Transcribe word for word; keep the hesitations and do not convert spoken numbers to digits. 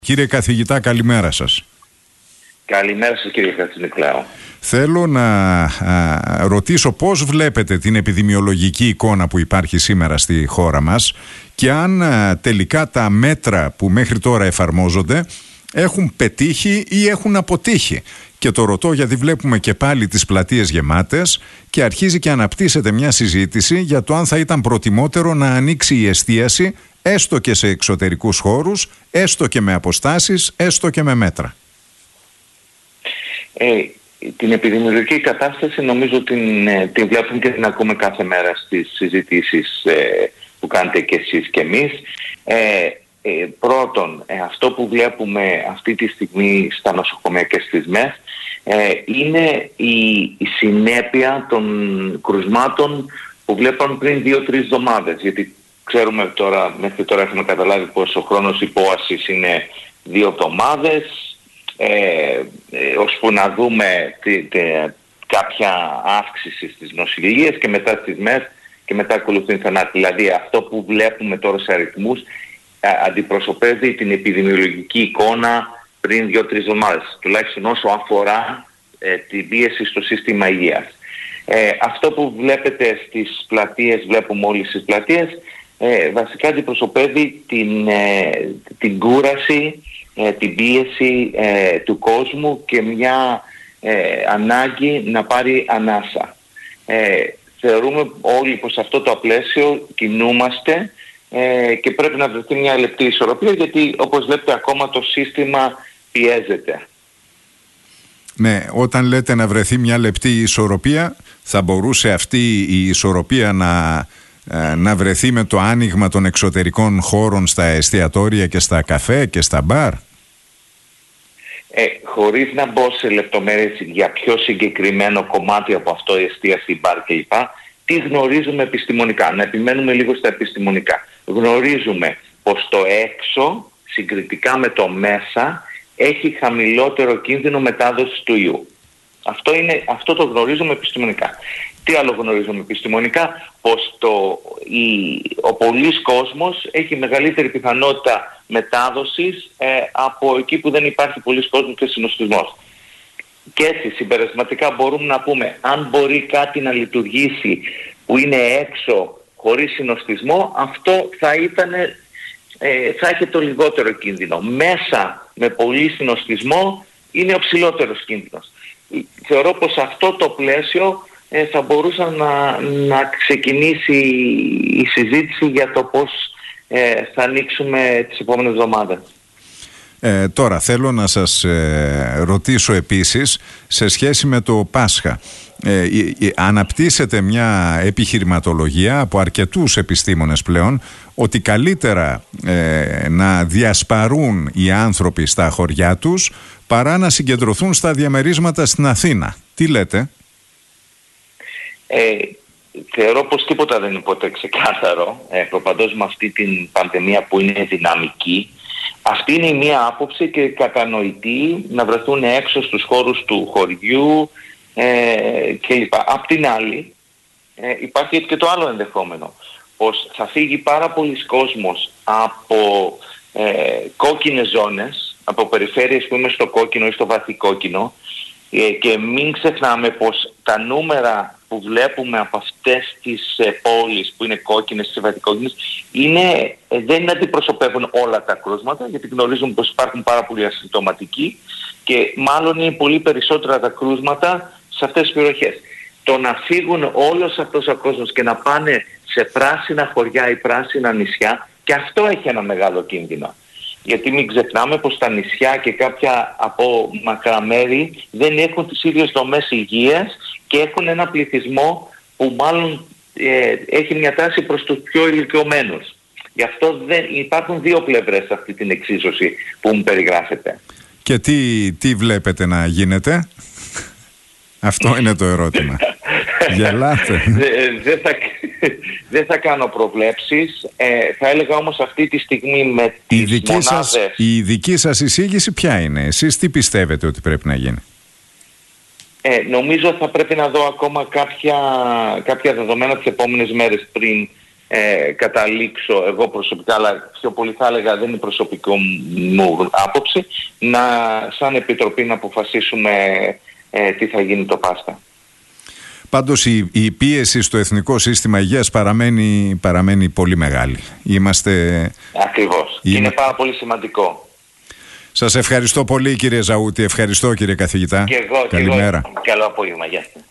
Κύριε καθηγητά, καλημέρα σας. Καλημέρα σας κύριε Χατζηνικλάου. Θέλω να α, ρωτήσω πώς βλέπετε την επιδημιολογική εικόνα που υπάρχει σήμερα στη χώρα μας και αν α, τελικά τα μέτρα που μέχρι τώρα εφαρμόζονται έχουν πετύχει ή έχουν αποτύχει. Και το ρωτώ γιατί βλέπουμε και πάλι τις πλατείες γεμάτες και αρχίζει και αναπτύσσεται μια συζήτηση για το αν θα ήταν προτιμότερο να ανοίξει η εστίαση έστω και σε εξωτερικούς χώρους, έστω και με αποστάσεις, έστω και με μέτρα. Ε, την επιδημιολογική κατάσταση νομίζω την, την βλέπουμε και την ακούμε κάθε μέρα στις συζητήσεις ε, που κάνετε και εσείς και εμείς. Ε, ε, πρώτον, ε, αυτό που βλέπουμε αυτή τη στιγμή στα νοσοκομεία και στις ΜΕΘ ε, είναι η, η συνέπεια των κρουσμάτων που βλέπαμε πριν δύο-τρεις εβδομάδες. Γιατί ξέρουμε τώρα, μέχρι τώρα έχουμε καταλάβει πως ο χρόνος υπόασης είναι δύο εβδομάδες, ε, ε, ώσπου να δούμε τι, τι, κάποια αύξηση στις νοσηλίες και μετά στις ΜΕΘ και μετά ακολουθούν θανάτοι. Δηλαδή αυτό που βλέπουμε τώρα σε αριθμούς ε, αντιπροσωπεύει την επιδημιολογική εικόνα πριν δύο-τρεις εβδομάδες, τουλάχιστον όσο αφορά ε, την πίεση στο σύστημα υγείας. Ε, αυτό που βλέπετε στις πλατείες, βλέπουμε όλες τις πλατείες, Ε, βασικά αντιπροσωπεύει την, ε, την κούραση, ε, την πίεση ε, του κόσμου και μια ε, ανάγκη να πάρει ανάσα. Ε, θεωρούμε όλοι πως αυτό το πλαίσιο κινούμαστε ε, και πρέπει να βρεθεί μια λεπτή ισορροπία, γιατί όπως βλέπετε ακόμα το σύστημα πιέζεται. Ναι, όταν λέτε να βρεθεί μια λεπτή ισορροπία, θα μπορούσε αυτή η ισορροπία να... να βρεθεί με το άνοιγμα των εξωτερικών χώρων στα εστιατόρια και στα καφέ και στα μπαρ? Ε, χωρίς να μπω σε λεπτομέρειες για πιο συγκεκριμένο κομμάτι από αυτό, η εστίαση, μπαρ κλπ. Τι γνωρίζουμε επιστημονικά? Να επιμένουμε λίγο στα επιστημονικά. Γνωρίζουμε πως το έξω συγκριτικά με το μέσα έχει χαμηλότερο κίνδυνο μετάδοσης του ιού. Αυτό, είναι, αυτό το γνωρίζουμε επιστημονικά. Τι άλλο γνωρίζουμε επιστημονικά? Πως το, η, ο πολύς κόσμος έχει μεγαλύτερη πιθανότητα μετάδοσης ε, από εκεί που δεν υπάρχει πολύς κόσμος και συνοστισμός. Και έτσι συμπερασματικά μπορούμε να πούμε, αν μπορεί κάτι να λειτουργήσει που είναι έξω χωρίς συνοστισμό, αυτό θα ήταν, ε, θα έχει το λιγότερο κίνδυνο. Μέσα με πολύ συνοστισμό είναι ο ψηλότερος κίνδυνος. Θεωρώ πως αυτό το πλαίσιο ε, θα μπορούσε να, να ξεκινήσει η συζήτηση για το πώς ε, θα ανοίξουμε τις επόμενες εβδομάδες. Ε, τώρα θέλω να σας ε, ρωτήσω επίσης σε σχέση με το Πάσχα. Ε, αναπτύσσεται μια επιχειρηματολογία από αρκετούς επιστήμονες πλέον ότι καλύτερα ε, να διασπαρούν οι άνθρωποι στα χωριά τους παρά να συγκεντρωθούν στα διαμερίσματα στην Αθήνα. Τι λέτε? Ε, θεωρώ πως τίποτα δεν είναι ποτέ ξεκάθαρο, ε, προπαντός με αυτή την πανδημία που είναι δυναμική. Αυτή είναι μια άποψη και κατανοητή, να βρεθούν έξω στους χώρους του χωριού ε, κλπ. Απ' την άλλη ε, υπάρχει και το άλλο ενδεχόμενο, πως θα φύγει πάρα πολλοί κόσμος από ε, κόκκινες ζώνες, από περιφέρειες που είναι στο κόκκινο ή στο βαθύ κόκκινο, ε, και μην ξεχνάμε πως τα νούμερα που βλέπουμε από αυτές τις ε, πόλεις που είναι κόκκινες ή βαθύ κόκκινες είναι, ε, δεν αντιπροσωπεύουν όλα τα κρούσματα, γιατί γνωρίζουμε πως υπάρχουν πάρα πολλοί ασυμπτωματικοί και μάλλον είναι πολύ περισσότερα τα κρούσματα σε αυτές τις περιοχές. Το να φύγουν όλος αυτός ο κόσμος και να πάνε σε πράσινα χωριά ή πράσινα νησιά, και αυτό έχει ένα μεγάλο κίνδυνο. Γιατί μην ξεχνάμε πως τα νησιά και κάποια από μακρά μέρη δεν έχουν τις ίδιες δομές υγείας και έχουν ένα πληθυσμό που μάλλον ε, έχει μια τάση προς τους πιο ηλικιωμένους. Γι' αυτό δεν, υπάρχουν δύο πλευρές σε αυτή την εξίσωση που μου περιγράφεται. Και τι, τι βλέπετε να γίνεται? Αυτό είναι το ερώτημα. Γελάτε. Δεν θα, δε θα κάνω προβλέψεις. Ε, θα έλεγα όμως αυτή τη στιγμή με τις η δική μονάδες... Σας, η δική σας εισήγηση ποια είναι? Εσείς τι πιστεύετε ότι πρέπει να γίνει? Ε, νομίζω θα πρέπει να δω ακόμα κάποια, κάποια δεδομένα τις επόμενες μέρες πριν ε, καταλήξω εγώ προσωπικά, αλλά πιο πολύ θα έλεγα δεν είναι προσωπικό μου άποψη, να σαν Επιτροπή να αποφασίσουμε ε, τι θα γίνει το Πάσχα. Πάντως η, η πίεση στο Εθνικό Σύστημα Υγείας παραμένει, παραμένει πολύ μεγάλη. Είμαστε... Ακριβώς. Είμαι... Είναι πάρα πολύ σημαντικό. Σας ευχαριστώ πολύ κύριε Ζαούτη. Ευχαριστώ κύριε καθηγητά. Και εγώ, Καλημέρα. Και εγώ. Καλό απόγευμα. Γεια σας.